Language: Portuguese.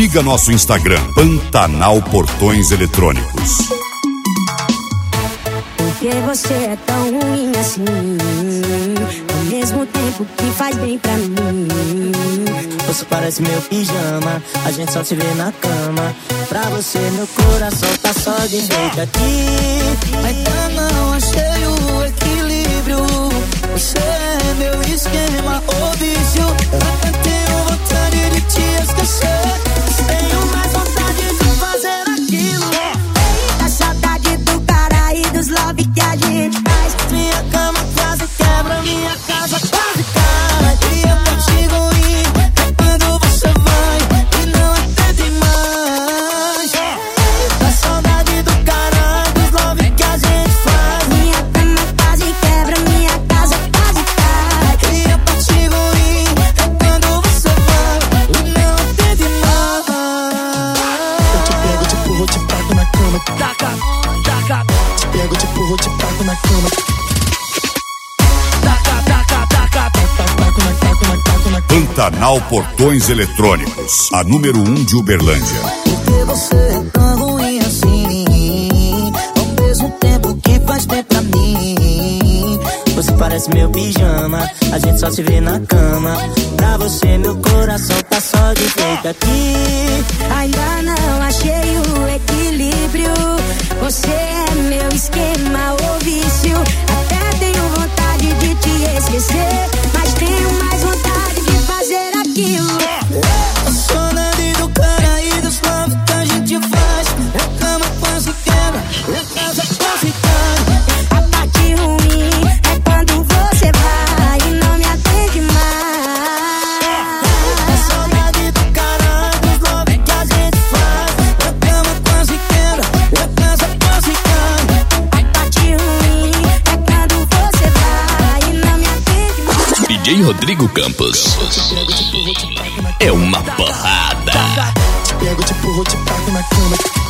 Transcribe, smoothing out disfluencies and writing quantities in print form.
Siga nosso Instagram, Pantanal Portões Eletrônicos. Por que você é tão ruim assim? Ao mesmo tempo que faz bem pra mim. Você parece meu pijama, a gente só se vê na cama. Pra você meu coração tá só de jeito aqui. Ainda não achei o equilíbrio. Você é meu esquema ou vício. Até tenho vontade de te esquecer, tenho mais vontade de fazer aquilo. Eita, saudade do cara e dos love que a gente faz. Minha cama quase quebra, minha casa quase cai. E eu consigo ir quando você vai e não atende mais. Da saudade do cara, dos love que a gente faz. Minha cama quase quebra, minha casa quase cai. E eu consigo ir quando você vai e não atende mais. Eu te pego, te empurro, te taco na cama. Taca, taca. Te pego, te empurro, te taco na cama. Pantanal Portões Eletrônicos, a número 1 de Uberlândia. Por que você é tão ruim assim? Ao mesmo tempo que faz bem pra mim. Você parece meu pijama, a gente só se vê na cama. Pra você meu coração tá só de jeito aqui. Ainda não achei o equilíbrio. Você é meu esquema ou vício. Até tenho vontade de te esquecer, mas tenho mais vontade de fazer aquilo. A saudade do cara e dos love que a gente faz. A cama quase quebra, a casa quase cai. A parte ruim é quando você vai e não me atende mais. A saudade do cara e dos love que a gente faz. A cama quase quebra, a casa quase cai. A parte ruim é quando você vai e não me atende mais. DJ Rodrigo Campos é uma porrada. Te pego, te empurro, te taco na cama.